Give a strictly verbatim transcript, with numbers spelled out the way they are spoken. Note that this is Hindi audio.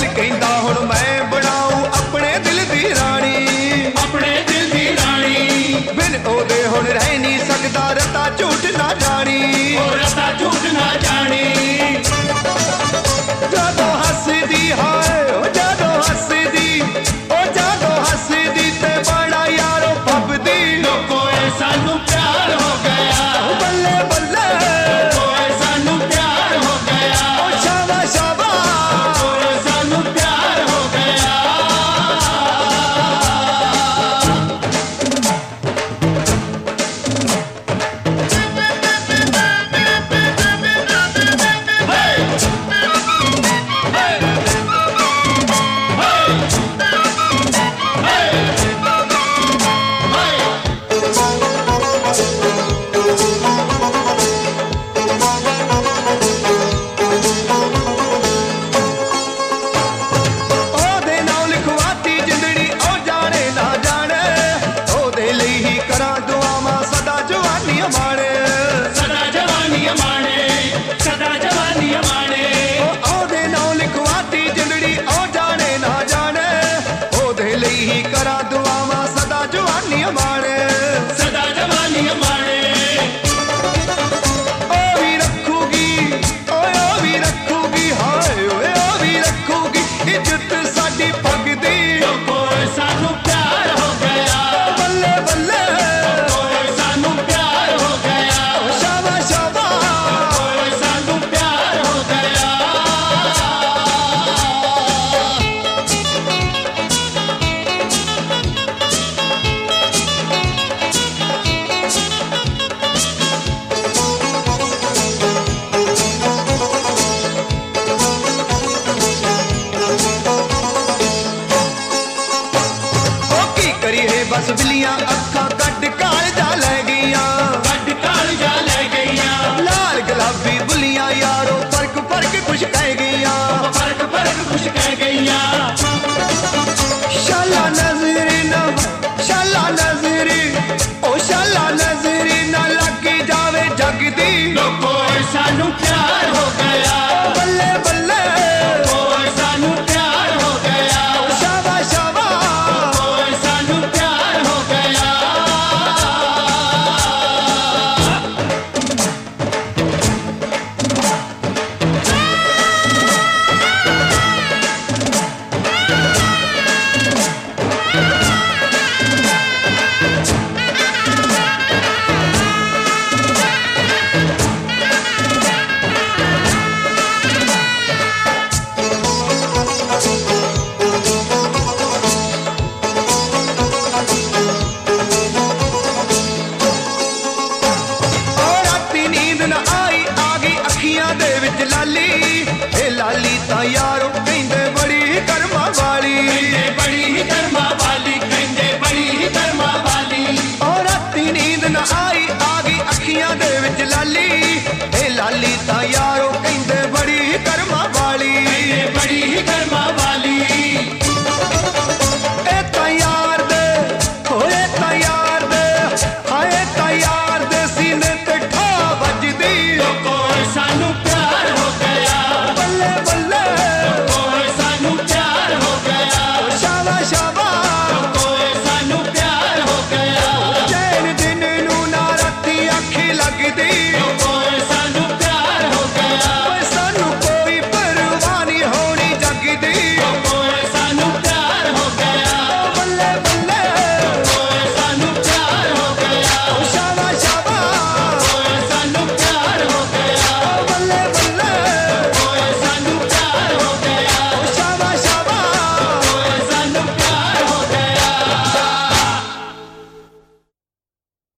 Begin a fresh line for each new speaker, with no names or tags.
बोल कहंदा हुण मैं बनाऊं अपने दिल दी रानी,
अपने दिल दी रानी।
बिन ओदे हुण रह नहीं सकदा रता झूठ ना जानी,
ओ रता झूठ ना जानी।
जादो हसदी हाय ओ जादो हसदी ओ जादो हसदी ते बड़ा यारो फबदी।
लोको सानू प्यार हो गया,
बल्ले बल्ले
लोको सानू प्यार हो गया,
ओ शाबा शाबा
लोको सानू प्यार हो गया।
बस बिल्लियां